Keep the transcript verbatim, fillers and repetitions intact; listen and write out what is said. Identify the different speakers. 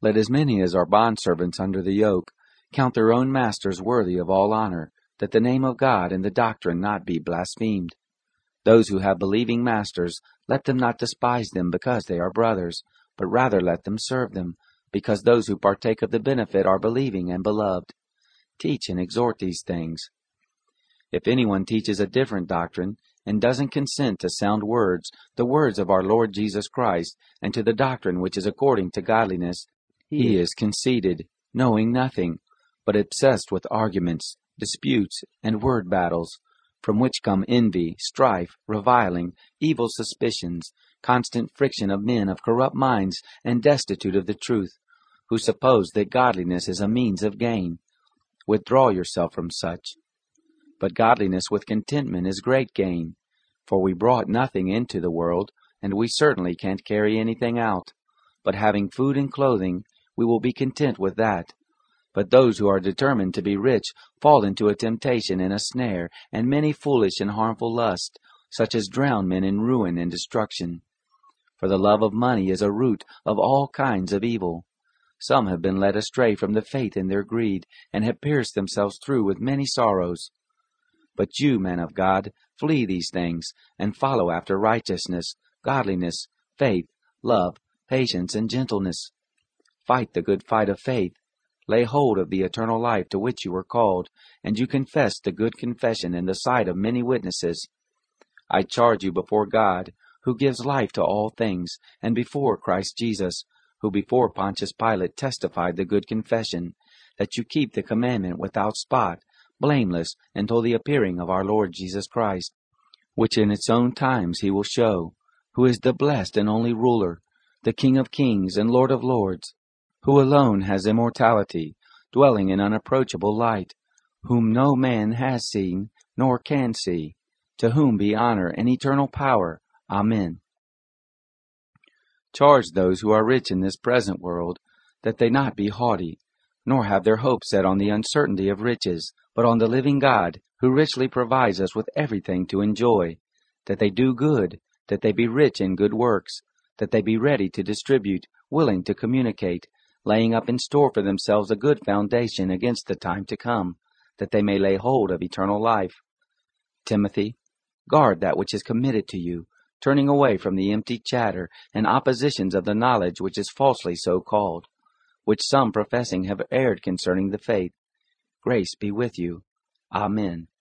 Speaker 1: Let as many as are bondservants under the yoke count their own masters worthy of all honor, that the name of God and the doctrine not be blasphemed. Those who have believing masters, let them not despise them because they are brothers, but rather let them serve them, because those who partake of the benefit are believing and beloved. Teach and exhort these things. If anyone teaches a different doctrine, and doesn't consent to sound words, the words of our Lord Jesus Christ, and to the doctrine which is according to godliness, he is conceited, knowing nothing, but obsessed with arguments, disputes, and word battles, from which come envy, strife, reviling, evil suspicions, constant friction of men of corrupt minds and destitute of the truth, who suppose that godliness is a means of gain. Withdraw yourself from such. But godliness with contentment is great gain, for we brought nothing into the world, and we certainly can't carry anything out. But having food and clothing, we will be content with that. But those who are determined to be rich fall into a temptation and a snare, and many foolish and harmful lusts, such as drown men in ruin and destruction. For the love of money is a root of all kinds of evil. Some have been led astray from the faith in their greed, and have pierced themselves through with many sorrows. But you, man of God, flee these things, and follow after righteousness, godliness, faith, love, patience, and gentleness. Fight the good fight of faith. Lay hold of the eternal life to which you were called, and you confessed the good confession in the sight of many witnesses. I charge you before God, who gives life to all things, and before Christ Jesus, who before Pontius Pilate testified the good confession, that you keep the commandment without spot, blameless, until the appearing of our Lord Jesus Christ, which in its own times he will show, who is the blessed and only ruler, the King of kings and Lord of lords, who alone has immortality, dwelling in unapproachable light, whom no man has seen, nor can see, to whom be honor and eternal power. Amen. Charge those who are rich in this present world, that they not be haughty, nor have their hope set on the uncertainty of riches, but on the living God, who richly provides us with everything to enjoy, that they do good, that they be rich in good works, that they be ready to distribute, willing to communicate, laying up in store for themselves a good foundation against the time to come, that they may lay hold of eternal life. Timothy, guard that which is committed to you, turning away from the empty chatter and oppositions of the knowledge which is falsely so called, which some professing have erred concerning the faith. Grace be with you. Amen.